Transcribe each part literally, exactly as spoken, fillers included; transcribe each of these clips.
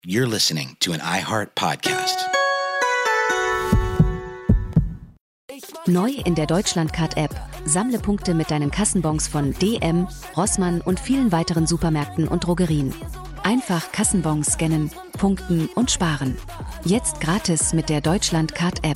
You're listening to an iHeart Podcast. Neu in der Deutschlandcard-App. Sammle Punkte mit deinen Kassenbons von D M, Rossmann und vielen weiteren Supermärkten und Drogerien. Einfach Kassenbons scannen, punkten und sparen. Jetzt gratis mit der Deutschlandcard-App.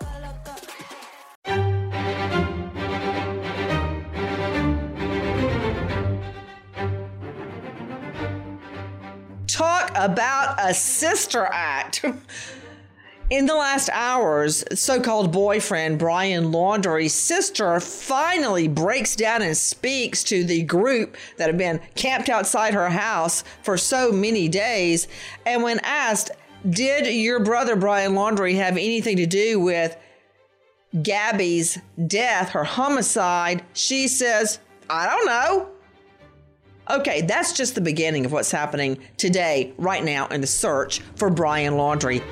Talk about a sister act. In the last hours, so-called boyfriend Brian Laundrie's sister finally breaks down and speaks to the group that have been camped outside her house for so many days. And when asked, did your brother Brian Laundrie have anything to do with Gabby's death, her homicide, she says, I don't know. Okay, that's just the beginning of what's happening today, right now, in the search for Brian Laundrie.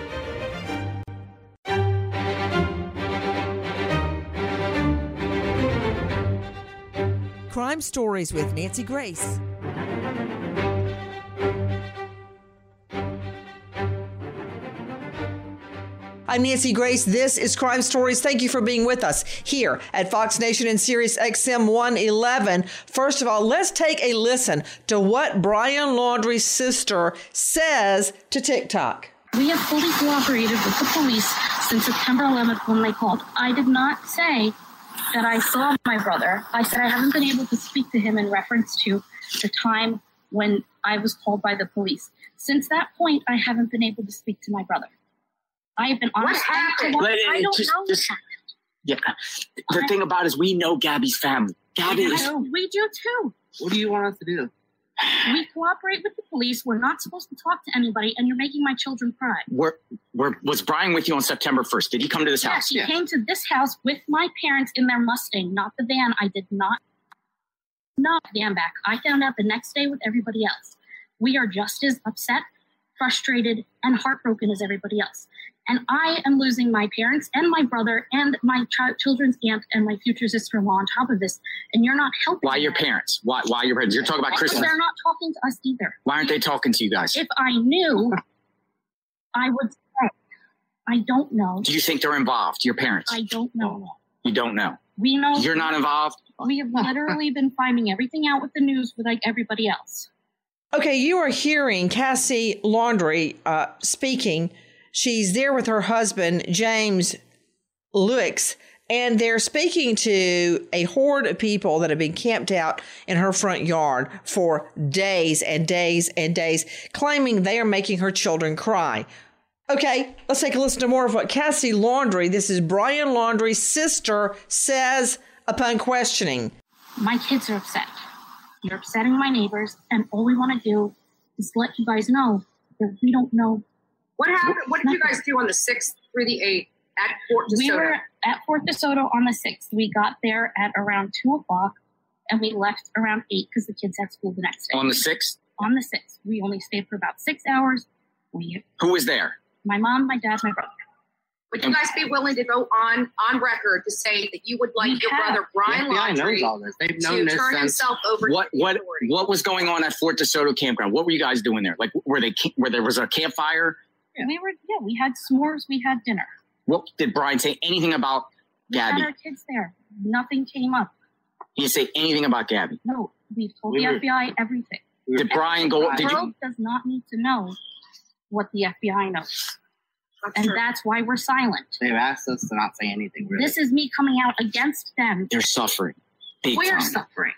Crime Stories with Nancy Grace. I'm Nancy Grace. This is Crime Stories. Thank you for being with us here at Fox Nation and Sirius X M one eleven. First of all, let's take a listen to what Brian Laundrie's sister says to TikTok. We have fully cooperated with the police since September eleventh when they called. I did not say that I saw my brother. I said I haven't been able to speak to him in reference to the time when I was called by the police. Since that point, I haven't been able to speak to my brother. I have been honest. What happened? I don't just, know just, what happened. Yeah. The I, thing about it is we know Gabby's family. Gabby is... We do too. What do you want us to do? We cooperate with the police. We're not supposed to talk to anybody, and you're making my children cry. Where, where, was Brian with you on September first? Did he come to this yes, house? He Yeah, he came to this house with my parents in their Mustang, not the van. I did not not the van back. I found out the next day with everybody else. We are just as upset, frustrated, and heartbroken as everybody else. And I am losing my parents and my brother and my ch- children's aunt and my future sister-in-law on top of this. And you're not helping. Why your that. parents? Why, why your parents? You're talking about Christmas. They're not talking to us either. Why aren't they talking to you guys? If I knew, I would say. I don't know. Do you think they're involved, your parents? I don't know. You don't know? We know. You're not involved? We have literally been finding everything out with the news with like everybody else. Okay, you are hearing Cassie Laundrie uh, speaking. She's there with her husband, James Lewis, and they're speaking to a horde of people that have been camped out in her front yard for days and days and days, claiming they are making her children cry. Okay, let's take a listen to more of what Cassie Laundrie, this is Brian Laundrie's sister, says upon questioning. My kids are upset. You're upsetting my neighbors, and all we want to do is let you guys know that we don't know. What happened? What did you guys do on the sixth through the eighth at Fort DeSoto? We were at Fort DeSoto on the sixth. We got there at around two o'clock, and we left around eight because the kids had school the next day. On the sixth? On the sixth. We only stayed for about six hours. We, Who was there? My mom, my dad, my brother. Would you guys be willing to go on on record to say that you would like We your have. brother Brian The F B I knows Laundrie all this. They've known to this turn since. himself over What to the what authorities? what was going on at Fort DeSoto campground? What were you guys doing there? Like, were they where there was a campfire? Yeah. We were, yeah, we had s'mores, we had dinner. What did Brian say anything about We Gabby? had our kids there. Nothing came up. He didn't say anything about Gabby. No, we told We the were- F B I everything. We were- Did Brian go? The Did you? world does not need to know what the F B I knows. That's And true. that's why we're silent. They've asked us to not say anything, really. This is me coming out against them. They're suffering. Big We're time. suffering.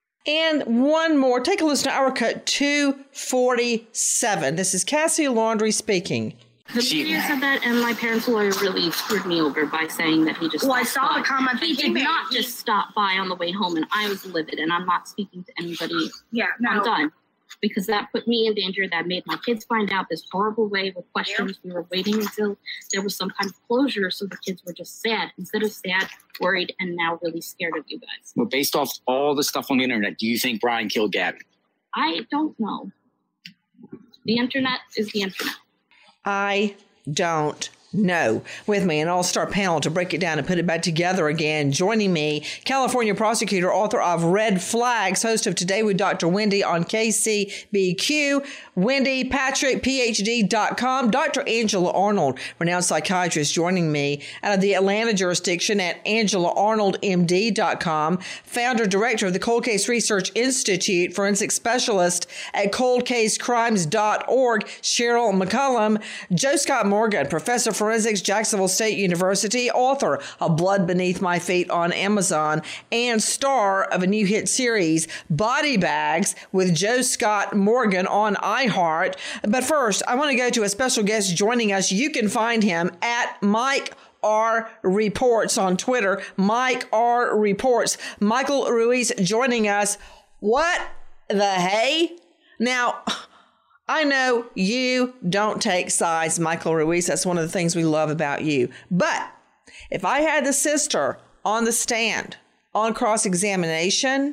And one more. Take a listen to our cut two forty-seven. This is Cassie Laundrie speaking. The She- media said that, and my parents' lawyer really screwed me over by saying that he just Well, I stopped saw the by. comment He that he did made. not He- just stop by on the way home, and I was livid, and I'm not speaking to anybody. Yeah, I'm no. done. Because that put me in danger. That made my kids find out this horrible way with questions. We were waiting until there was some kind of closure, so the kids were just sad. Instead of sad, worried, and now really scared of you guys. Well, based off all the stuff on the internet, do you think Brian killed Gabby? I don't know. The internet is the internet. I don't No. With me, an all-star panel to break it down and put it back together again. Joining me, California prosecutor, author of Red Flags, host of Today with Doctor Wendy on K C B Q, Wendy Patrick P H D dot com. Doctor Angela Arnold, renowned psychiatrist, joining me out of the Atlanta jurisdiction at Angela Arnold M D dot com. Founder, director of the Cold Case Research Institute, forensic specialist at cold case crimes dot org, Cheryl McCollum. Joe Scott Morgan, professor of forensics, Jacksonville State University, author of Blood Beneath My Feet on Amazon, and star of a new hit series, Body Bags, with Joe Scott Morgan on iHeart. But first, I want to go to a special guest joining us. You can find him at Mike R Reports on Twitter. Mike R Reports. Michael Ruiz joining us. What the hey? Now, I know you don't take sides, Michael Ruiz. That's one of the things we love about you. But if I had the sister on the stand on cross-examination,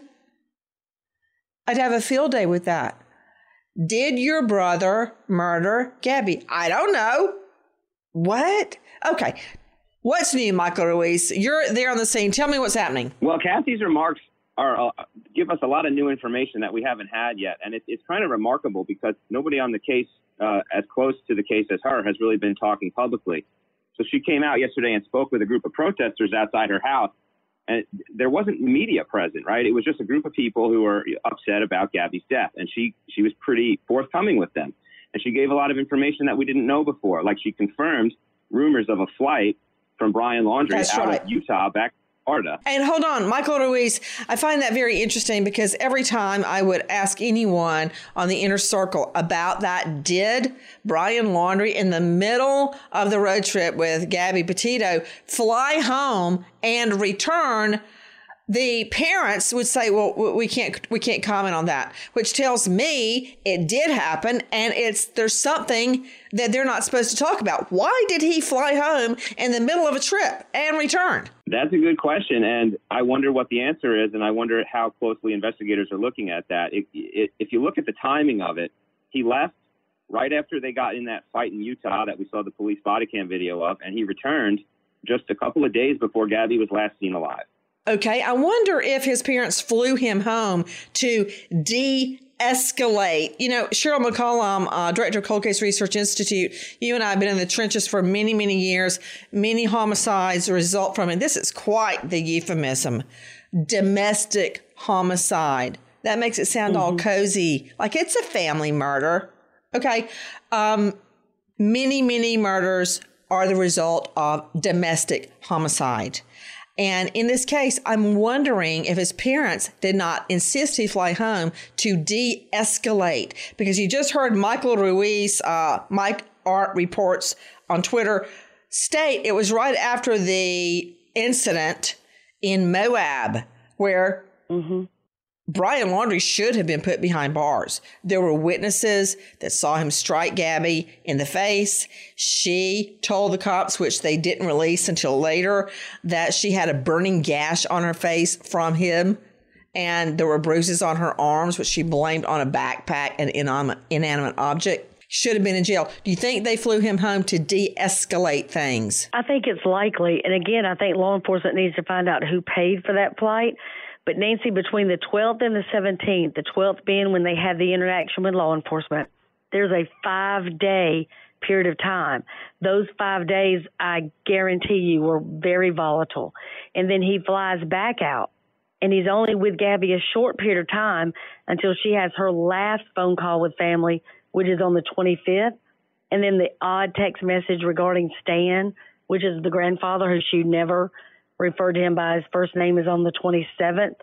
I'd have a field day with that. Did your brother murder Gabby? I don't know. What? Okay. What's new, Michael Ruiz? You're there on the scene. Tell me what's happening. Well, Kathy's remarks are uh, give us a lot of new information that we haven't had yet. And it, it's kind of remarkable because nobody on the case, uh, as close to the case as her, has really been talking publicly. So she came out yesterday and spoke with a group of protesters outside her house. And there wasn't media present, right? It was just a group of people who were upset about Gabby's death. And she, she was pretty forthcoming with them. And she gave a lot of information that we didn't know before. Like she confirmed rumors of a flight from Brian Laundrie That's out right. of Utah back to Florida. And hold on, Michael Ruiz, I find that very interesting because every time I would ask anyone on the inner circle about that, did Brian Laundrie in the middle of the road trip with Gabby Petito fly home and return? The parents would say, well, we can't we can't comment on that, which tells me it did happen. And it's there's something that they're not supposed to talk about. Why did he fly home in the middle of a trip and return? That's a good question. And I wonder what the answer is. And I wonder how closely investigators are looking at that. It, it, if you look at the timing of it, he left right after they got in that fight in Utah that we saw the police body cam video of. And he returned just a couple of days before Gabby was last seen alive. Okay, I wonder if his parents flew him home to de-escalate. You know, Cheryl McCollum, uh, director of Cold Case Research Institute, you and I have been in the trenches for many, many years. Many homicides result from it. This is quite the euphemism. Domestic homicide. That makes it sound mm-hmm. all cozy, like it's a family murder. Okay, um, many, many murders are the result of domestic homicide. And in this case, I'm wondering if his parents did not insist he fly home to de-escalate. Because you just heard Michael Ruiz, uh, Mike Art Reports on Twitter, state it was right after the incident in Moab where mm-hmm. Brian Laundrie should have been put behind bars. There were witnesses that saw him strike Gabby in the face. She told the cops, which they didn't release until later, that she had a burning gash on her face from him. And there were bruises on her arms, which she blamed on a backpack, an inanimate object. Should have been in jail. Do you think they flew him home to de-escalate things? I think it's likely. And again, I think law enforcement needs to find out who paid for that flight. But Nancy, between the twelfth and the seventeenth, the twelfth being when they had the interaction with law enforcement, there's a five-day period of time. Those five days, I guarantee you, were very volatile. And then he flies back out, and he's only with Gabby a short period of time until she has her last phone call with family, which is on the twenty-fifth. And then the odd text message regarding Stan, which is the grandfather who she never referred to him by his first name, is on the twenty-seventh.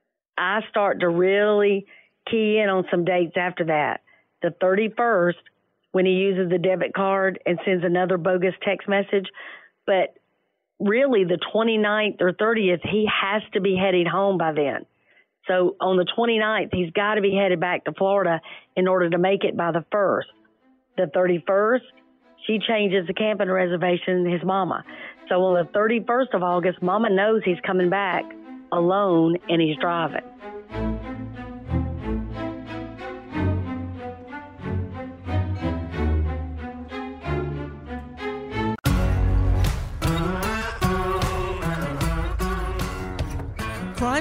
I start to really key in on some dates after that. The thirty-first, when he uses the debit card and sends another bogus text message. But really the twenty-ninth or thirtieth, he has to be heading home by then. So on the twenty-ninth, he's got to be headed back to Florida in order to make it by the first. The thirty-first, she changes the camping reservation, his mama. So on the thirty-first of August, Mama knows he's coming back alone and he's driving.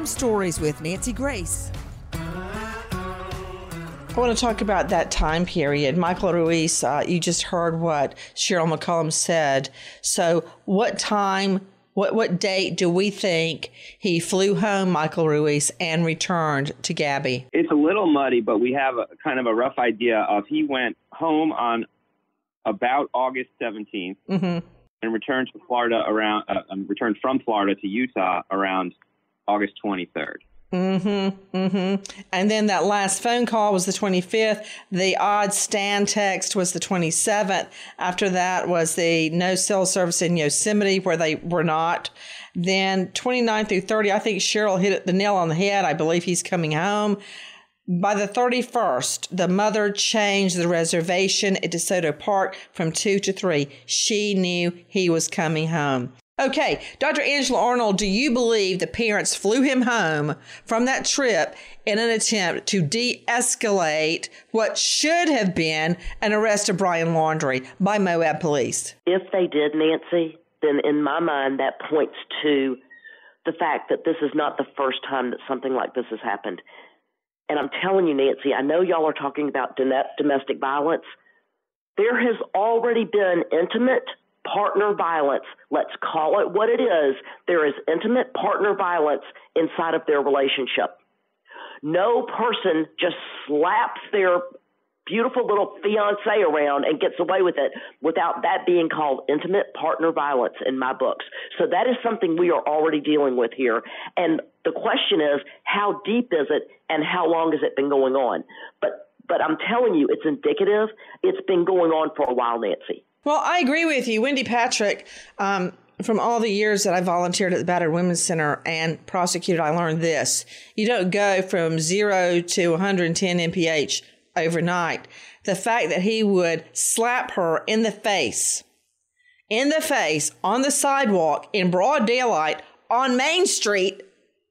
Crime Stories with Nancy Grace. I want to talk about that time period. Michael Ruiz, uh, you just heard what Cheryl McCollum said. So what time, what, what date do we think he flew home, Michael Ruiz, and returned to Gabby? It's a little muddy, but we have a, kind of a rough idea of he went home on about August seventeenth mm-hmm. and returned to Florida around, uh, um, returned from Florida to Utah around August twenty-third. Mm-hmm, mm-hmm. And then that last phone call was the twenty-fifth. The odd stand text was the twenty-seventh. After that was the no cell service in Yosemite where they were not. Then twenty-nine through thirty, I think Cheryl hit the nail on the head. I believe he's coming home. By the thirty-first, the mother changed the reservation at DeSoto Park from two to three. She knew he was coming home. Okay, Doctor Angela Arnold, do you believe the parents flew him home from that trip in an attempt to de-escalate what should have been an arrest of Brian Laundrie by Moab police? If they did, Nancy, then in my mind that points to the fact that this is not the first time that something like this has happened. And I'm telling you, Nancy, I know y'all are talking about domestic violence. There has already been intimate partner violence. Let's call it what it is. There is intimate partner violence inside of their relationship. No person just slaps their beautiful little fiance around and gets away with it without that being called intimate partner violence in my books. So that is something we are already dealing with here. And the question is, how deep is it and how long has it been going on? But but I'm telling you, it's indicative. It's been going on for a while, Nancy. Well, I agree with you. Wendy Patrick, um, from all the years that I volunteered at the Battered Women's Center and prosecuted, I learned this. You don't go from zero to one hundred ten M P H overnight. The fact that he would slap her in the face, in the face, on the sidewalk, in broad daylight, on Main Street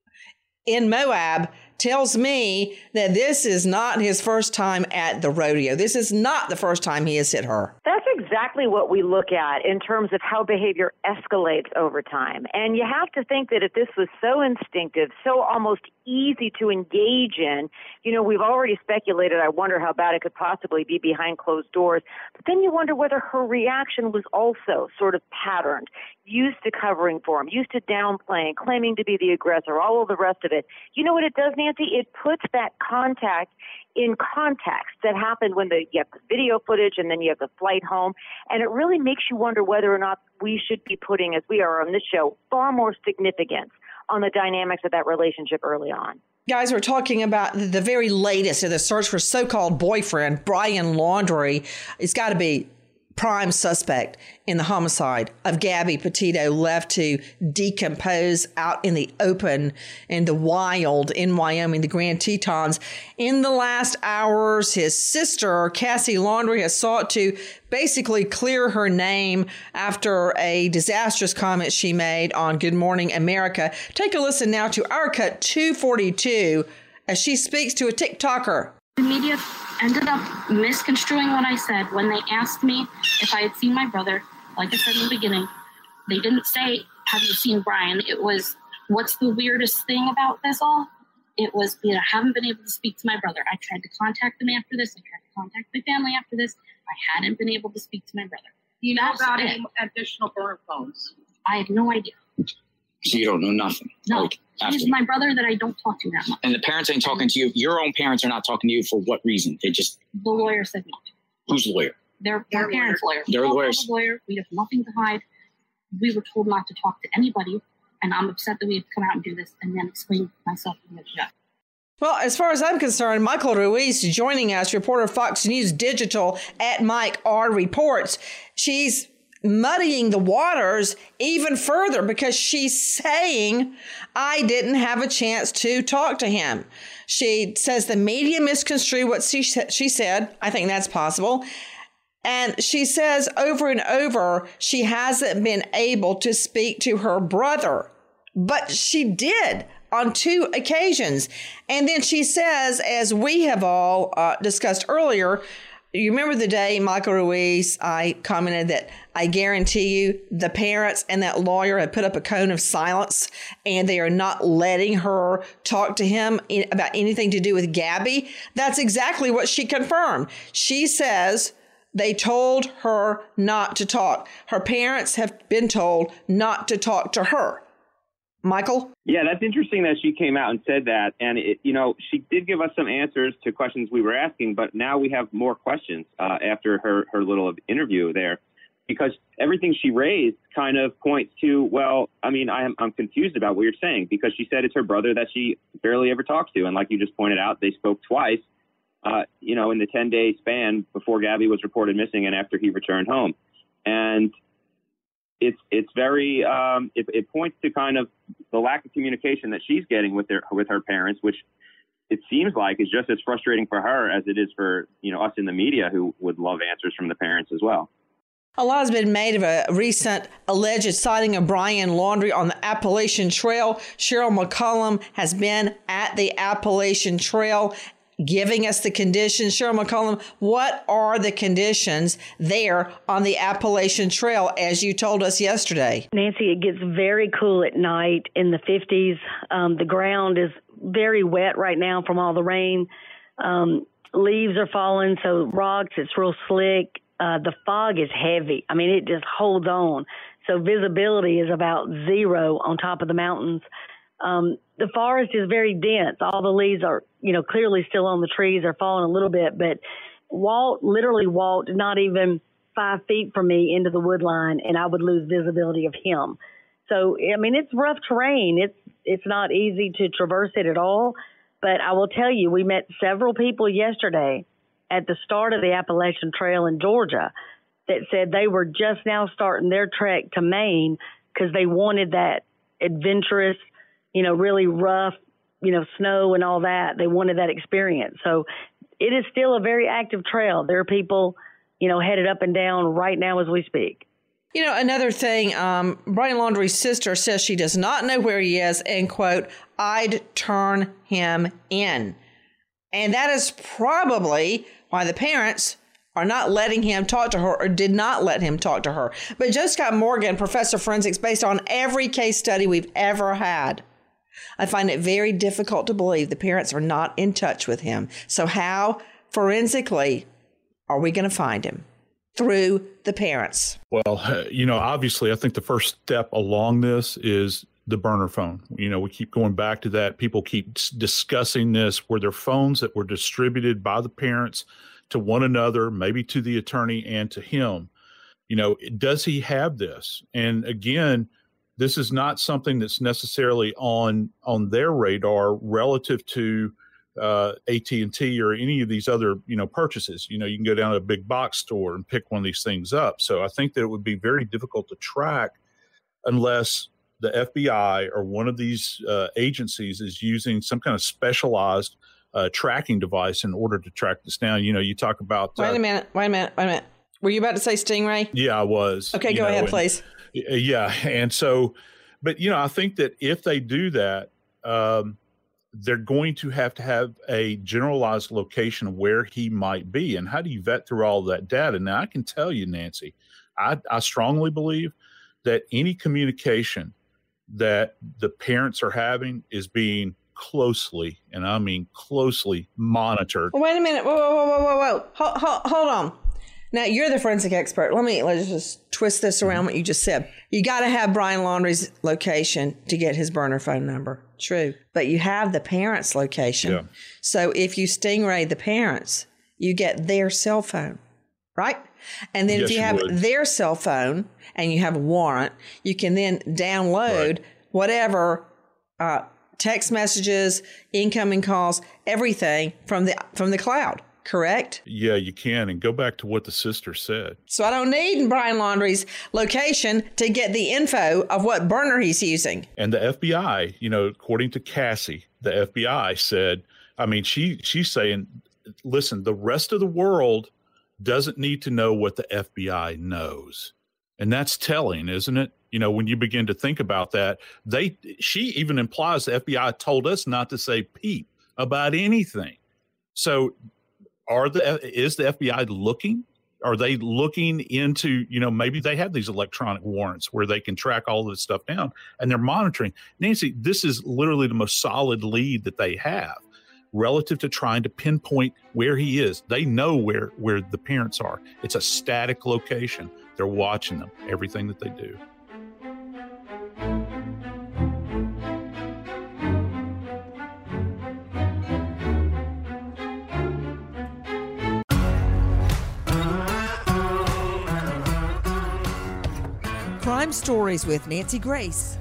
in Moab, tells me that this is not his first time at the rodeo. This is not the first time he has hit her. That's exactly what we look at in terms of how behavior escalates over time. And you have to think that if this was so instinctive, so almost easy to engage in, you know, we've already speculated, I wonder how bad it could possibly be behind closed doors. But then you wonder whether her reaction was also sort of patterned, used to covering for him, used to downplaying, claiming to be the aggressor, all of the rest of it. You know what it does, Nancy? It puts that contact in context that happened when the, you have the video footage and then you have the flight home. And it really makes you wonder whether or not we should be putting, as we are on this show, far more significance on the dynamics of that relationship early on. Guys, we're talking about the very latest in the search for so-called boyfriend, Brian Laundrie. It's got to be prime suspect in the homicide of Gabby Petito, left to decompose out in the open in the wild in Wyoming, the Grand Tetons. In the last hours, his sister, Cassie Laundrie, has sought to basically clear her name after a disastrous comment she made on Good Morning America. Take a listen now to our cut two forty-two as she speaks to a TikToker. The media ended up misconstruing what I said when they asked me if I had seen my brother. Like I said in the beginning, they didn't say, have you seen Brian? It was, what's the weirdest thing about this all? It was, you know, I haven't been able to speak to my brother. I tried to contact them after this. I tried to contact my family after this. I hadn't been able to speak to my brother. Do you know That's about it. any additional burner phones? I have no idea. So you don't know nothing? No, Like, he's my brother that I don't talk to that much. And the parents ain't talking to you. Your own parents are not talking to you for what reason? They just... The lawyer said not to. Who's the lawyer? Their, their parents' lawyer. Their We don't lawyers. have a lawyer. We have nothing to hide. We were told not to talk to anybody, and I'm upset that we have to come out and do this and then explain myself to the judge. Well, as far as I'm concerned, Michael Ruiz joining us, reporter Fox News Digital at Mike R. Reports. She's muddying the waters even further because she's saying, I didn't have a chance to talk to him. She says the media misconstrued what she, she said. I think that's possible. And she says over and over, she hasn't been able to speak to her brother, but she did on two occasions. And then she says, as we have all uh, discussed earlier, You remember the day, Michael Ruiz, I commented that I guarantee you the parents and that lawyer had put up a cone of silence and they are not letting her talk to him in, about anything to do with Gabby. That's exactly what she confirmed. She says they told her not to talk. Her parents have been told not to talk to her. Michael? Yeah, that's interesting that she came out and said that. And, it, you know, she did give us some answers to questions we were asking, but now we have more questions uh, after her, her little interview there, because everything she raised kind of points to, well, I mean, I'm, I'm confused about what you're saying, because she said it's her brother that she barely ever talks to. And like you just pointed out, they spoke twice, uh, you know, in the ten-day span before Gabby was reported missing and after he returned home. And It's it's very um, it, it points to kind of the lack of communication that she's getting with their with her parents, which it seems like is just as frustrating for her as it is for, you know, us in the media who would love answers from the parents as well. A lot has been made of a recent alleged sighting of Brian Laundrie on the Appalachian Trail. Cheryl McCollum has been at the Appalachian Trail giving us the conditions. Cheryl McCollum, what are the conditions there on the Appalachian Trail, as you told us yesterday? Nancy, it gets very cool at night in the fifties. Um, the ground is very wet right now from all the rain. Um, leaves are falling, so rocks, it's real slick. Uh, the fog is heavy. I mean, it just holds on. So visibility is about zero on top of the mountains. Um, the forest is very dense. All the leaves are, you know, clearly still on the trees, are falling a little bit, but Walt literally walked not even five feet from me into the wood line, and I would lose visibility of him. So, I mean, it's rough terrain. It's, it's not easy to traverse it at all, but I will tell you, we met several people yesterday at the start of the Appalachian Trail in Georgia that said they were just now starting their trek to Maine because they wanted that adventurous, you know, really rough, you know, snow and all that. They wanted that experience. So it is still a very active trail. There are people, you know, headed up and down right now as we speak. You know, another thing, um, Brian Laundrie's sister says she does not know where he is, and, quote, I'd turn him in. And that is probably why the parents are not letting him talk to her, or did not let him talk to her. But Joe Scott Morgan, professor of forensics, based on every case study we've ever had, I find it very difficult to believe the parents are not in touch with him. So how forensically are we going to find him? Through the parents. Well, you know, obviously, I think the first step along this is the burner phone. You know, we keep going back to that. People keep discussing this. Were there phones that were distributed by the parents to one another, maybe to the attorney and to him? You know, does he have this? And again, this is not something that's necessarily on on their radar relative to uh, A T and T or any of these other, you know, purchases. You know, you can go down to a big box store and pick one of these things up. So I think that it would be very difficult to track unless the F B I or one of these uh, agencies is using some kind of specialized uh, tracking device in order to track this down. You know, you talk about... Wait uh, a minute, wait a minute, wait a minute. Were you about to say Stingray? Yeah, I was. Okay, go know, ahead, and, please. Yeah, and so, but, you know, I think that if they do that, um, they're going to have to have a generalized location of where he might be. And how do you vet through all of that data? Now, I can tell you, Nancy, I, I strongly believe that any communication that the parents are having is being closely, and I mean closely, monitored. Wait a minute. Whoa, whoa, whoa, whoa, whoa, whoa. Hold, hold, hold on. Now, you're the forensic expert. Let me let's just twist this around what you just said. You got to have Brian Laundrie's location to get his burner phone number. True. But you have the parents' location. Yeah. So if you stingray the parents, you get their cell phone, right? And then yes, if you have you their cell phone and you have a warrant, you can then download right. whatever uh, text messages, incoming calls, everything from the from the cloud. Correct? Yeah, you can. And go back to what the sister said. So I don't need Brian Laundrie's location to get the info of what burner he's using. And the F B I, you know, according to Cassie, the F B I said, I mean, she she's saying, listen, the rest of the world doesn't need to know what the F B I knows. And that's telling, isn't it? You know, when you begin to think about that, they she even implies the F B I told us not to say peep about anything. So are the is the F B I looking? Are they looking into, you know, maybe they have these electronic warrants where they can track all this stuff down and they're monitoring. Nancy, this is literally the most solid lead that they have relative to trying to pinpoint where he is. They know where, where the parents are. It's a static location. They're watching them, everything that they do. Crime Stories with Nancy Grace.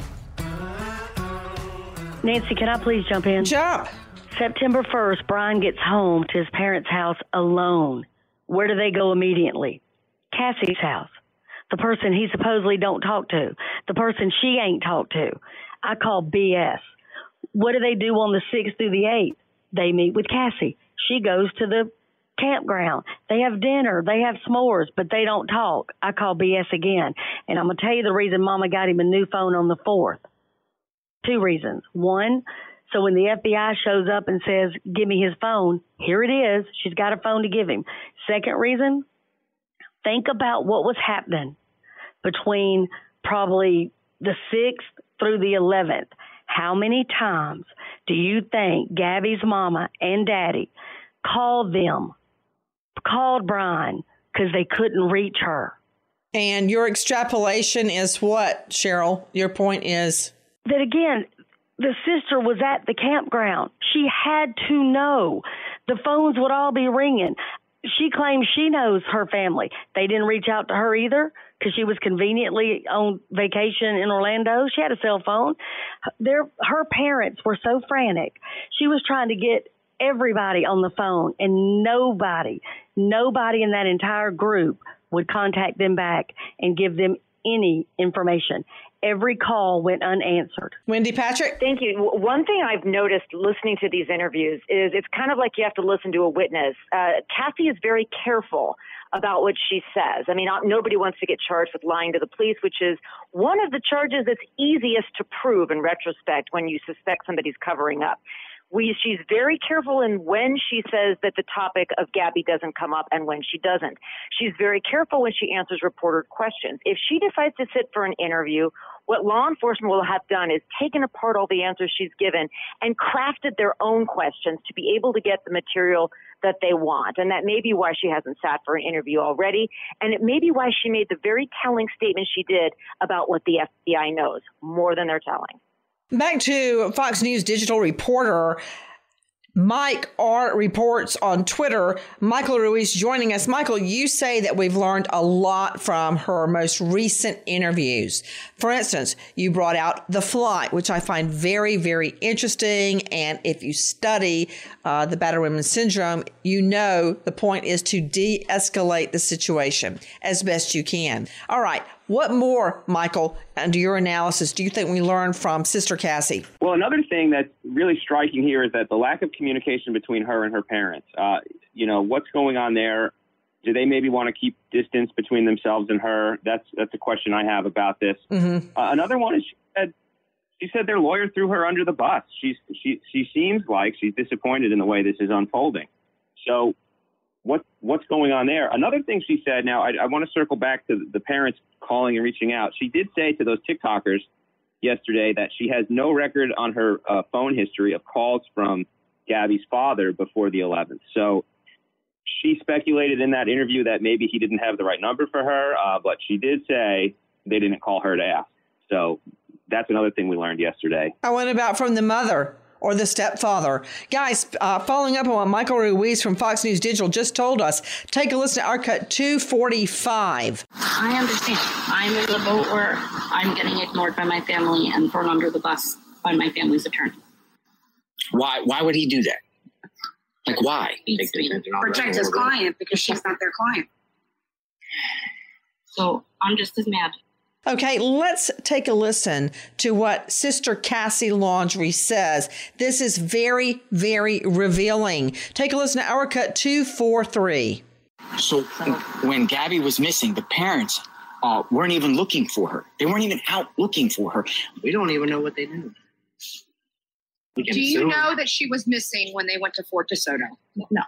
Nancy, can I please jump in? Jump. September first, Brian gets home to his parents' house alone. Where do they go immediately? Cassie's house. The person he supposedly don't talk to. The person she ain't talked to. I call B S. What do they do on the sixth through the eighth? They meet with Cassie. She goes to the campground. They have dinner. They have s'mores, but they don't talk. I call B S again. And I'm going to tell you the reason Mama got him a new phone on the fourth. Two reasons. One, so when the F B I shows up and says, give me his phone, here it is. She's got a phone to give him. Second reason, think about what was happening between probably the sixth through the eleventh. How many times do you think Gabby's mama and daddy called them, called Brian, because they couldn't reach her? And your extrapolation is what, Cheryl? Your point is? That, again, the sister was at the campground. She had to know. The phones would all be ringing. She claims she knows her family. They didn't reach out to her either because she was conveniently on vacation in Orlando. She had a cell phone. Their, her parents were so frantic. She was trying to get everybody on the phone, and nobody, nobody in that entire group would contact them back and give them any information. Every call went unanswered. Wendy Patrick? Thank you. One thing I've noticed listening to these interviews is it's kind of like you have to listen to a witness. Uh, Cassie is very careful about what she says. I mean, nobody wants to get charged with lying to the police, which is one of the charges that's easiest to prove in retrospect when you suspect somebody's covering up. We, she's very careful in when she says that the topic of Gabby doesn't come up and when she doesn't. She's very careful when she answers reporter questions. If she decides to sit for an interview, what law enforcement will have done is taken apart all the answers she's given and crafted their own questions to be able to get the material that they want. And that may be why she hasn't sat for an interview already. And it may be why she made the very telling statement she did about what the F B I knows, more than they're telling. Back to Fox News digital reporter Mike R. reports on Twitter. Michael Ruiz joining us. Michael, you say that we've learned a lot from her most recent interviews. For instance, you brought out the flight, which I find very, very interesting. And if you study uh, the battered women syndrome, you know the point is to de-escalate the situation as best you can. All right. What more, Michael, under your analysis, do you think we learned from Sister Cassie? Well, another thing that's really striking here is that the lack of communication between her and her parents. Uh, you know, what's going on there? Do they maybe want to keep distance between themselves and her? That's that's a question I have about this. Mm-hmm. Uh, another one is she said, she said their lawyer threw her under the bus. She's she she seems like she's disappointed in the way this is unfolding. So what what's going on there? Another thing she said, now I, I want to circle back to the parents calling and reaching out. She did say to those TikTokers yesterday that she has no record on her uh, phone history of calls from Gabby's father before the eleventh. So she speculated in that interview that maybe he didn't have the right number for her, uh, but she did say they didn't call her to ask. So that's another thing we learned yesterday. I went about from the mother or the stepfather. Guys, uh, following up on what Michael Ruiz from Fox News Digital just told us, take a listen to our cut two forty-five. I understand. I'm in the boat where I'm getting ignored by my family and thrown under the bus by my family's attorney. Why? Why would he do that? Like, why? Protect his client because she's not their client. So I'm just as mad. Okay, let's take a listen to what Sister Cassie Laundrie says. This is very, very revealing. Take a listen to our cut two forty-three. So when Gabby was missing, the parents uh, weren't even looking for her. They weren't even out looking for her. We don't even know what they knew. Do you know that she was missing when they went to Fort DeSoto? No.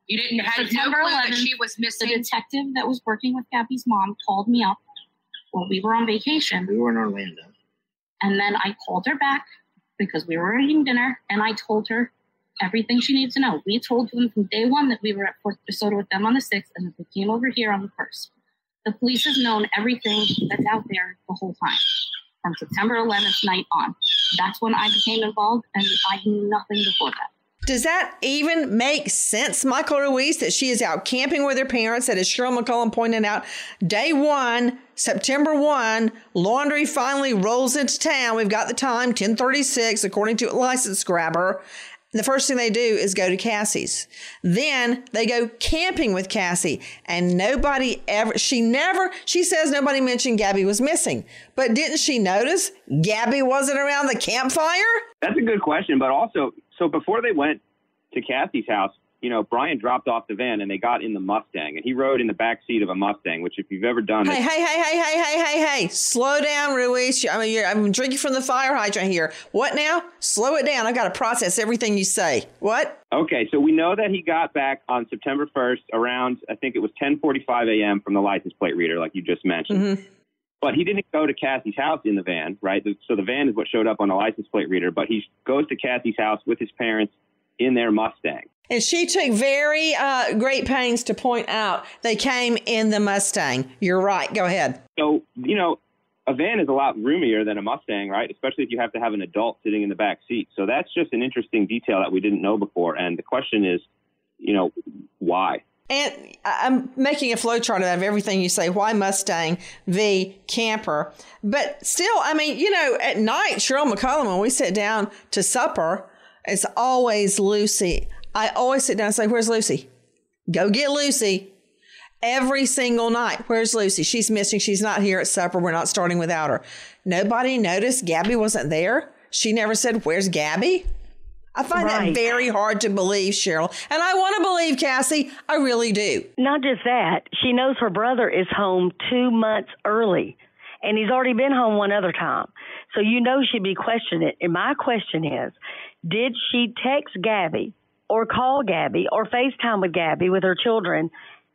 You didn't have September no clue that eleventh, she was missing. The detective that was working with Gabby's mom called me up when we were on vacation. We were in Orlando. And then I called her back because we were eating dinner, and I told her everything she needs to know. We told them from day one that we were at Fort DeSoto with them on the sixth, and that they came over here on the first. The police has known everything that's out there the whole time, from September eleventh night on. That's when I became involved, and I knew nothing before that. Does that even make sense, Michael Ruiz, that she is out camping with her parents, that as Cheryl McCollum pointed out, day one, September first, laundry finally rolls into town. We've got the time, ten thirty-six, according to a license grabber. The first thing they do is go to Cassie's. Then they go camping with Cassie, and nobody ever, she never, she says nobody mentioned Gabby was missing. But didn't she notice Gabby wasn't around the campfire? That's a good question, but also, so before they went to Cassie's house, you know, Brian dropped off the van and they got in the Mustang, and he rode in the back seat of a Mustang, which if you've ever done Hey, it, hey, hey, hey, hey, hey, hey, hey, slow down, Ruiz. I mean, you're, I'm drinking from the fire hydrant here. What now? Slow it down. I've got to process everything you say. What? Okay, so we know that he got back on September first around, I think it was ten forty-five a.m. from the license plate reader, like you just mentioned. Mm-hmm. But he didn't go to Cassie's house in the van, right? So the van is what showed up on the license plate reader, but he goes to Cassie's house with his parents in their Mustang. And she took very uh, great pains to point out they came in the Mustang. You're right. Go ahead. So, you know, a van is a lot roomier than a Mustang, right? Especially if you have to have an adult sitting in the back seat. So that's just an interesting detail that we didn't know before. And the question is, you know, why? And I'm making a flowchart out of everything you say. Why Mustang v. camper? But still, I mean, you know, at night, Cheryl McCollum, when we sit down to supper, it's always Lucy. I always sit down and say, where's Lucy? Go get Lucy. Every single night. Where's Lucy? She's missing. She's not here at supper. We're not starting without her. Nobody noticed Gabby wasn't there. She never said, where's Gabby? I find right. that very hard to believe, Cheryl. And I want to believe, Cassie. I really do. Not just that. She knows her brother is home two months early. And he's already been home one other time. So you know she'd be questioning it. And my question is, did she text Gabby or call Gabby or FaceTime with Gabby with her children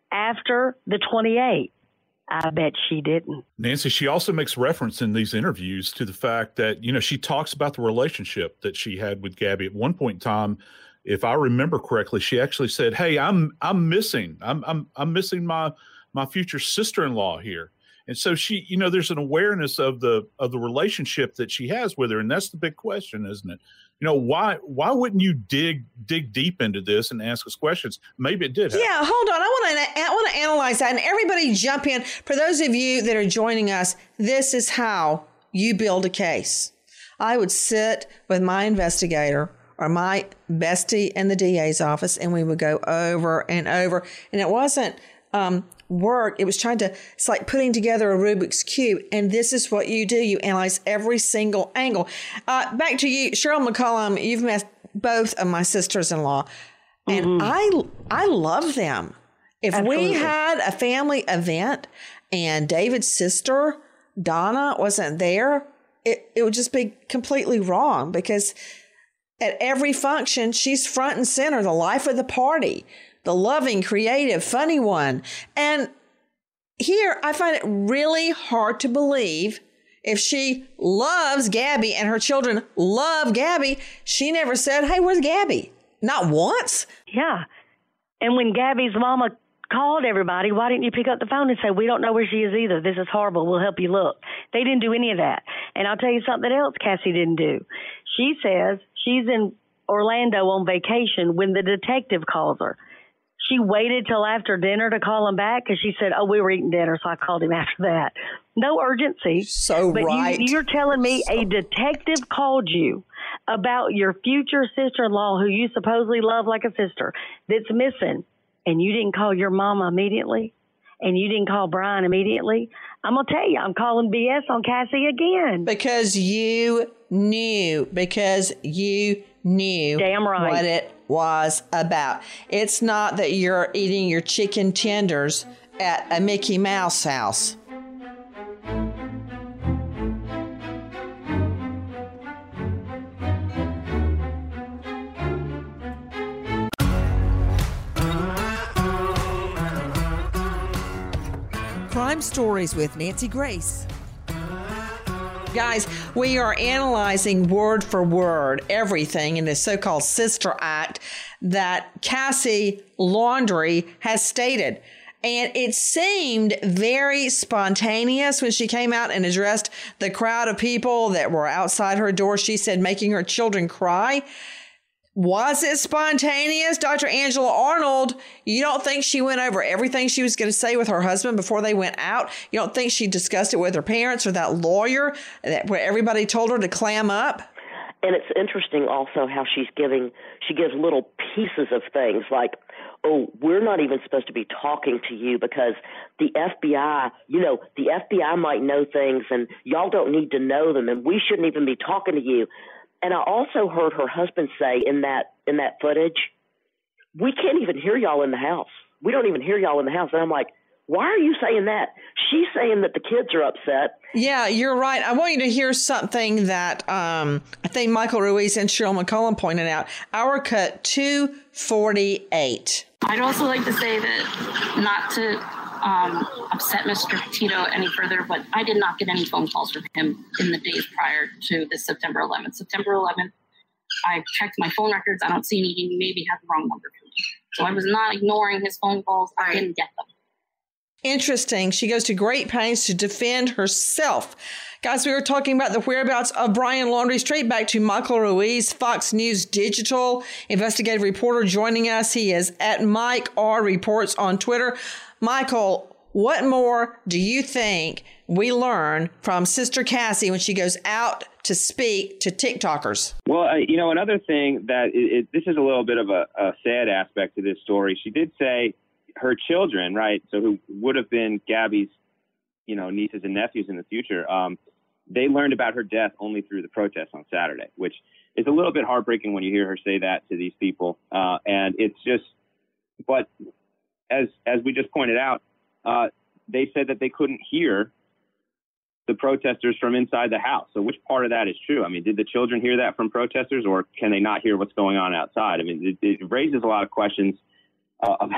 after the twenty-eighth? I bet she didn't. Nancy, she also makes reference in these interviews to the fact that, you know, she talks about the relationship that she had with Gabby. At one point in time, if I remember correctly, she actually said, hey, I'm I'm missing. I'm I'm I'm missing my my future sister-in-law here. And so she, you know, there's an awareness of the of the relationship that she has with her. And that's the big question, isn't it? You know, why why wouldn't you dig dig deep into this and ask us questions? Maybe it did happen. Yeah, hold on. I want to I want to analyze that. And everybody jump in. For those of you that are joining us, this is how you build a case. I would sit with my investigator or my bestie in the D A's office, and we would go over and over. And it wasn't um, work. It was trying to, it's like putting together a Rubik's Cube. And this is what you do. You analyze every single angle. Uh, back to you, Cheryl McCollum. You've met both of my sisters-in-law. And mm-hmm. I, I love them. If Absolutely. we had a family event and David's sister, Donna, wasn't there, it, it would just be completely wrong, because at every function, she's front and center, the life of the party. The loving, creative, funny one. And here, I find it really hard to believe if she loves Gabby and her children love Gabby, she never said, hey, where's Gabby? Not once. Yeah. And when Gabby's mama called everybody, why didn't you pick up the phone and say, we don't know where she is either. This is horrible. We'll help you look. They didn't do any of that. And I'll tell you something else Cassie didn't do. She says she's in Orlando on vacation when the detective calls her. She waited till after dinner to call him back because she said, oh, we were eating dinner, so I called him after that. No urgency. So but right. You, you're telling me so. a detective called you about your future sister-in-law who you supposedly love like a sister that's missing, and you didn't call your mama immediately, and you didn't call Brian immediately? I'm going to tell you, I'm calling B S on Cassie again. Because you knew. Because you knew Damn right. what it was about. It's not that you're eating your chicken tenders at a Mickey Mouse house. Crime Stories with Nancy Grace. Guys, we are analyzing word for word everything in this so-called Sister Act that Cassie Laundrie has stated. And it seemed very spontaneous when she came out and addressed the crowd of people that were outside her door. She said, making her children cry. Was it spontaneous? Doctor Angela Arnold, you don't think she went over everything she was going to say with her husband before they went out? You don't think she discussed it with her parents or that lawyer that where everybody told her to clam up? And it's interesting also how she's giving, she gives little pieces of things like, oh, we're not even supposed to be talking to you because the F B I, you know, the F B I might know things and y'all don't need to know them and we shouldn't even be talking to you. And I also heard her husband say in that in that footage, we can't even hear y'all in the house. We don't even hear y'all in the house. And I'm like, why are you saying that? She's saying that the kids are upset. Yeah, you're right. I want you to hear something that um, I think Michael Ruiz and Cheryl McCollum pointed out. Our cut two forty-eight. I'd also like to say that not to um, upset Mister Tito any further, but I did not get any phone calls from him in the days prior to this September eleventh. September eleventh, I checked my phone records. I don't see any. He maybe had the wrong number for me. So I was not ignoring his phone calls. I didn't get them. Interesting. She goes to great pains to defend herself. Guys, we were talking about the whereabouts of Brian Laundrie. Straight back to Michael Ruiz, Fox News Digital investigative reporter joining us. He is at Mike R Reports on Twitter. Michael, what more do you think we learn from Sister Cassie when she goes out to speak to TikTokers? Well, uh, you know, another thing that it, it, this is a little bit of a, a sad aspect to this story. She did say her children, right, so who would have been Gabby's, you know, nieces and nephews in the future, um, they learned about her death only through the protests on Saturday, which is a little bit heartbreaking when you hear her say that to these people. Uh, and it's just, but as as we just pointed out, uh, they said that they couldn't hear the protesters from inside the house. So which part of that is true? I mean, did the children hear that from protesters, or can they not hear what's going on outside? I mean, it, it raises a lot of questions. Uh,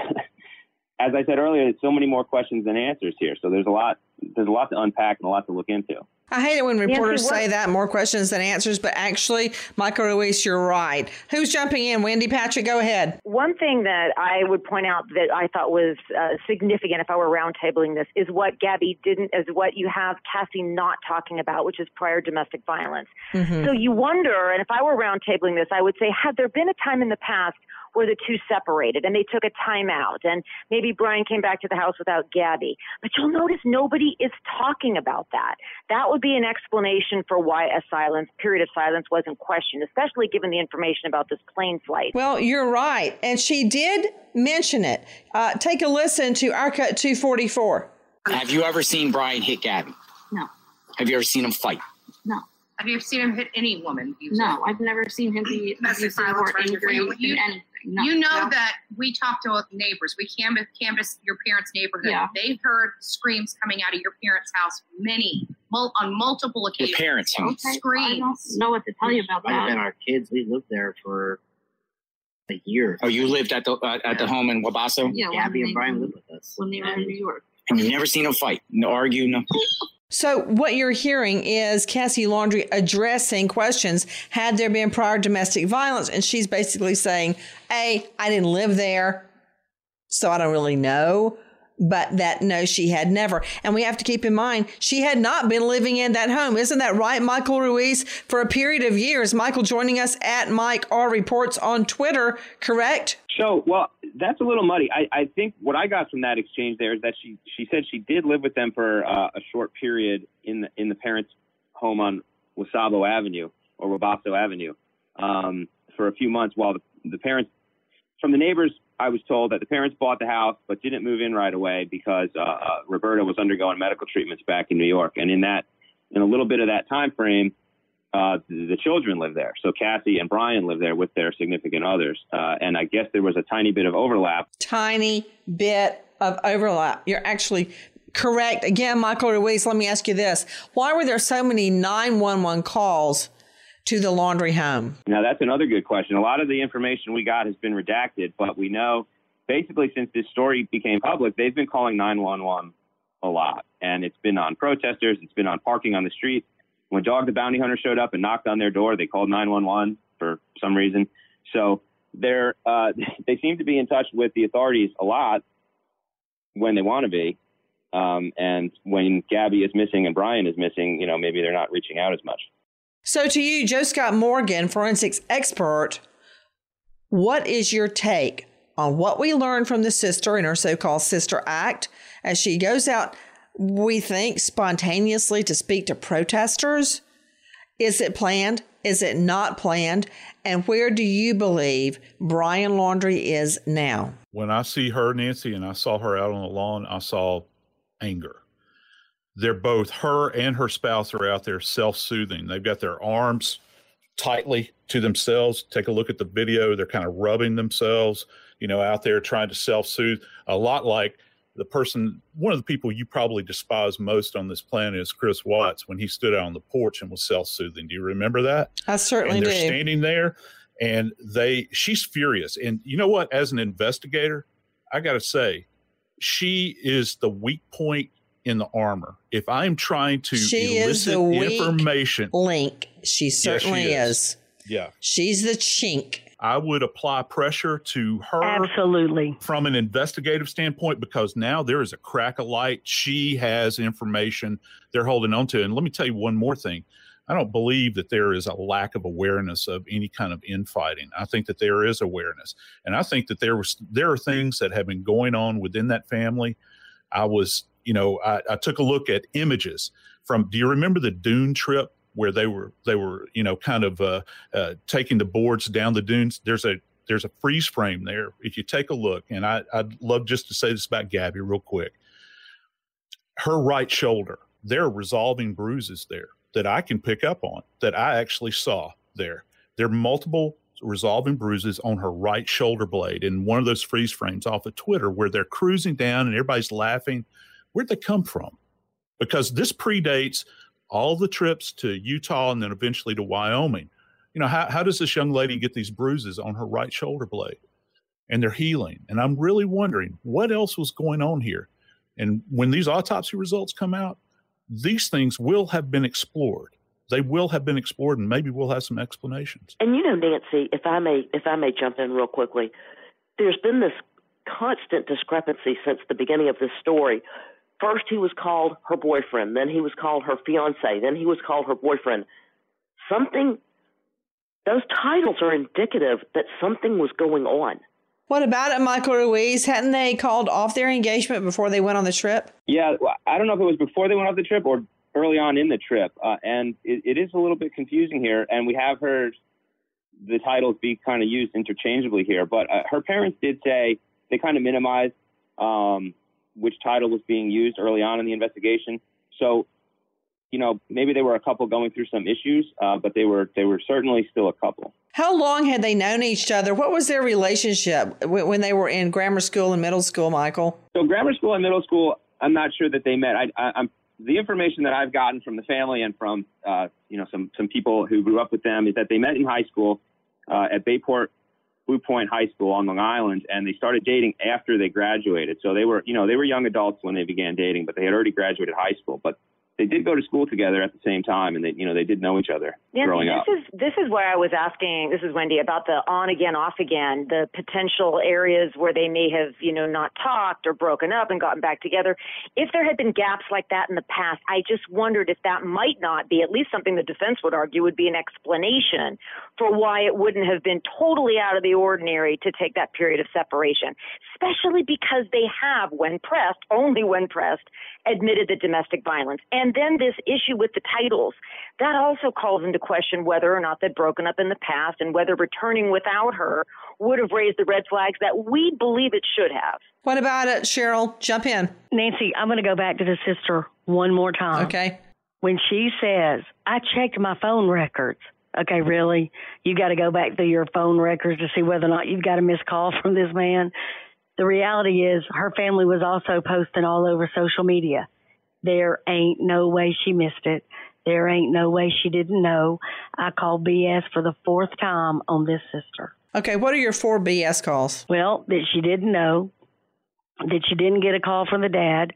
as I said earlier, there's so many more questions than answers here. So there's a lot, there's a lot to unpack and a lot to look into. I hate it when reporters Nancy, say that, more questions than answers, but actually, Michael Ruiz, you're right. Who's jumping in? Wendy Patrick, go ahead. One thing that I would point out that I thought was uh, significant if I were roundtabling this is what Gabby didn't, is what you have Cassie not talking about, which is prior domestic violence. Mm-hmm. So you wonder, and if I were roundtabling this, I would say, had there been a time in the past where the two separated and they took a timeout and maybe Brian came back to the house without Gabby? But you'll notice nobody is talking about that. That would be an explanation for why a silence, period of silence wasn't questioned, especially given the information about this plane flight. Well, you're right. And she did mention it. Uh, take a listen to our cut two forty-four. Have you ever seen Brian hit Gabby? No. Have you ever seen him fight? No. Have you seen him hit any woman? No, I've never seen him be abusive or angry in anything. No, you know no. that we talked to neighbors. We canvassed, canvassed your parents' neighborhood. Yeah. They've heard screams coming out of your parents' house many, mul- on multiple occasions. Your parents' house. Okay, Screams. I don't know what to tell you about Might have that. been our kids. We lived there for a year. Oh, you lived at the uh, at the home in Wabasso? Yeah, Gabby and they, Brian lived with us. when they were in New York. And you've never seen them fight, no argue, no. So what you're hearing is Cassie Laundrie addressing questions. Had there been prior domestic violence? And she's basically saying, A, I didn't live there, so I don't really know. But that, no, she had never. And we have to keep in mind, she had not been living in that home. Isn't that right, Michael Ruiz? For a period of years, Michael joining us at Mike R Reports on Twitter, correct? So, well, that's a little muddy. I, I think what I got from that exchange there is that she, she said she did live with them for uh, a short period in the, in the parents' home on Wasabo Avenue or Wabasso Avenue um, for a few months while the, the parents, from the neighbors, I was told that the parents bought the house but didn't move in right away because uh, uh, Roberta was undergoing medical treatments back in New York. And in that, in a little bit of that time frame, uh, the, the children lived there. So Cassie and Brian lived there with their significant others. Uh, and I guess there was a tiny bit of overlap. Tiny bit of overlap. You're actually correct. Again, Michael Ruiz, let me ask you this. Why were there so many nine one one calls to the Laundrie home? Now, that's another good question. A lot of the information we got has been redacted, but we know basically since this story became public, they've been calling nine one one a lot. And it's been on protesters. It's been on parking on the street. When Dog the Bounty Hunter showed up and knocked on their door, they called nine one one for some reason. So they're, uh, they seem to be in touch with the authorities a lot when they want to be. Um, and when Gabby is missing and Brian is missing, you know, maybe they're not reaching out as much. So to you, Joe Scott Morgan, forensics expert, what is your take on what we learned from the sister in her so-called sister act as she goes out, we think, spontaneously to speak to protesters? Is it planned? Is it not planned? And where do you believe Brian Laundrie is now? When I see her, Nancy, and I saw her out on the lawn, I saw anger. They're both, her and her spouse are out there self-soothing. They've got their arms tightly to themselves. Take a look at the video. They're kind of rubbing themselves, you know, out there trying to self-soothe. A lot like the person, one of the people you probably despise most on this planet is Chris Watts when he stood out on the porch and was self-soothing. Do you remember that? I certainly and they're do. standing there and they, she's furious. And you know what? As an investigator, I got to say, she is the weak point in the armor. If I'm trying to she elicit is the weak information, link. She certainly yeah, she is. is. Yeah. She's the chink. I would apply pressure to her. Absolutely. From an investigative standpoint, because now there is a crack of light. She has information they're holding on to. And let me tell you one more thing. I don't believe that there is a lack of awareness of any kind of infighting. I think that there is awareness. And I think that there was there are things that have been going on within that family. I was, you know, I, I took a look at images from, do you remember the dune trip where they were, they were, you know, kind of uh, uh, taking the boards down the dunes? There's a, there's a freeze frame there. If you take a look, and I, I'd love just to say this about Gabby real quick. Her right shoulder, there are resolving bruises there that I can pick up on, that I actually saw there. There are multiple resolving bruises on her right shoulder blade in one of those freeze frames off of Twitter where they're cruising down and everybody's laughing. Where'd they come from? Because this predates all the trips to Utah and then eventually to Wyoming. You know, how, how does this young lady get these bruises on her right shoulder blade? And they're healing. And I'm really wondering what else was going on here. And when these autopsy results come out, these things will have been explored. They will have been explored, and maybe we'll have some explanations. And you know, Nancy, if I may, if I may jump in real quickly, there's been this constant discrepancy since the beginning of this story. First, he was called her boyfriend, then he was called her fiance, then he was called her boyfriend. Something, those titles are indicative that something was going on. What about it, Michael Ruiz? Hadn't they called off their engagement before they went on the trip? Yeah, I don't know if it was before they went off the trip or early on in the trip. Uh, and it, it is a little bit confusing here. And we have heard the titles be kind of used interchangeably here. But uh, her parents did say they kind of minimized um, which title was being used early on in the investigation. So, you know, maybe they were a couple going through some issues, uh, but they were they were certainly still a couple. How long had they known each other? What was their relationship when they were in grammar school and middle school, Michael? So grammar school and middle school, I'm not sure that they met. I, I, I'm the information that I've gotten from the family and from uh, you know some some people who grew up with them is that they met in high school uh, at Bayport Blue Point High School on Long Island, and they started dating after they graduated. So they were you know they were young adults when they began dating, but they had already graduated high school. But they did go to school together at the same time, and they, you know, they did know each other Nancy, growing this up. Is, this is where I was asking, this is Wendy, about the on again, off again, the potential areas where they may have, you know, not talked or broken up and gotten back together. If there had been gaps like that in the past, I just wondered if that might not be, at least something the defense would argue would be an explanation for why it wouldn't have been totally out of the ordinary to take that period of separation, especially because they have, when pressed, only when pressed, admitted the domestic violence. And then this issue with the titles, that also calls into question whether or not they'd broken up in the past and whether returning without her would have raised the red flags that we believe it should have. What about it, Cheryl? Jump in. Nancy, I'm going to go back to the sister one more time. Okay. When she says, I checked my phone records. Okay, really? You got to go back through your phone records to see whether or not you've got a missed call from this man? The reality is her family was also posting all over social media. There ain't no way she missed it. There ain't no way she didn't know. I called B S for the fourth time on this sister. Okay, what are your four B S calls? Well, that she didn't know, that she didn't get a call from the dad,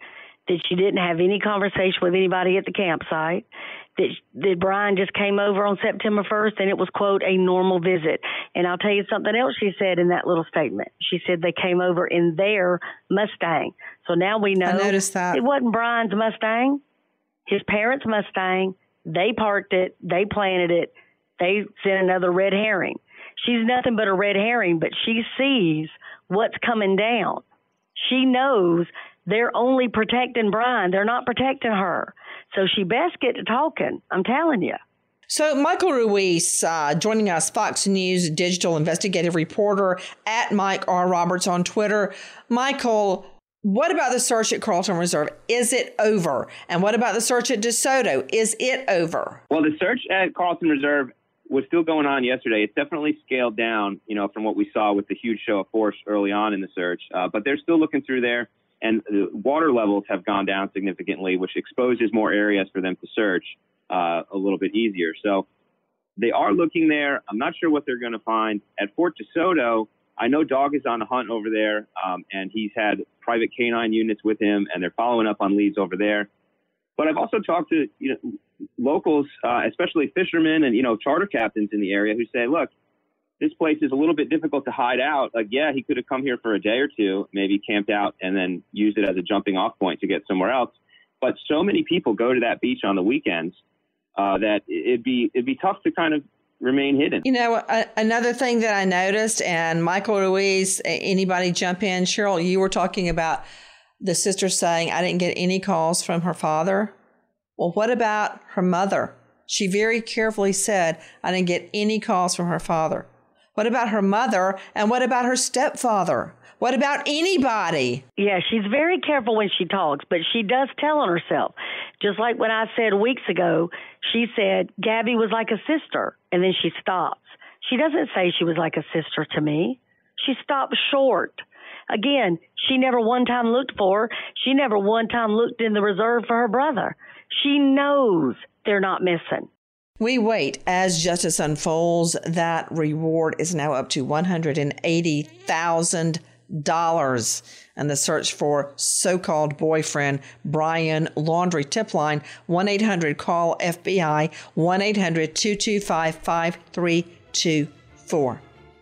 that she didn't have any conversation with anybody at the campsite, that, that Brian just came over on September first and it was, quote, a normal visit. And I'll tell you something else she said in that little statement. She said they came over in their Mustang. So now we know I noticed that. It wasn't Brian's Mustang, his parents' Mustang. They parked it. They planted it. They sent another red herring. She's nothing but a red herring, but she sees what's coming down. She knows they're only protecting Brian. They're not protecting her. So she best get to talking. I'm telling you. So Michael Ruiz, uh, joining us, Fox News digital investigative reporter at Mike R. Roberts on Twitter. Michael, what about the search at Carlton Reserve? Is it over? And what about the search at DeSoto? Is it over? Well, the search at Carlton Reserve was still going on yesterday. It's definitely scaled down, you know, from what we saw with the huge show of force early on in the search. Uh, but they're still looking through there. And the water levels have gone down significantly, which exposes more areas for them to search uh, a little bit easier. So they are looking there. I'm not sure what they're going to find. At Fort DeSoto, I know Dog is on a hunt over there, um, and he's had private canine units with him, and they're following up on leads over there. But I've also talked to you know locals, uh, especially fishermen and you know charter captains in the area, who say, look, this place is a little bit difficult to hide out. Like, yeah, he could have come here for a day or two, maybe camped out and then used it as a jumping off point to get somewhere else. But so many people go to that beach on the weekends uh, that it'd be it'd be tough to kind of remain hidden. You know, a, another thing that I noticed, and Michael Ruiz, anybody jump in? Cheryl, you were talking about the sister saying, I didn't get any calls from her father. Well, what about her mother? She very carefully said, I didn't get any calls from her father. What about her mother? And what about her stepfather? What about anybody? Yeah, she's very careful when she talks, but she does tell on herself. Just like when I said weeks ago, she said Gabby was like a sister, and then she stops. She doesn't say she was like a sister to me. She stopped short. Again, she never one time looked for her. She never one time looked in the reserve for her brother. She knows they're not missing. We wait as justice unfolds. That reward is now up to one hundred eighty thousand dollars. And the search for so-called boyfriend Brian Laundrie. Tip line one eight hundred call F B I, one eight hundred two two five five three two four.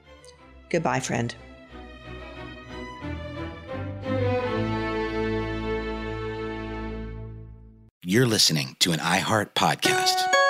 Goodbye, friend. You're listening to an iHeart podcast.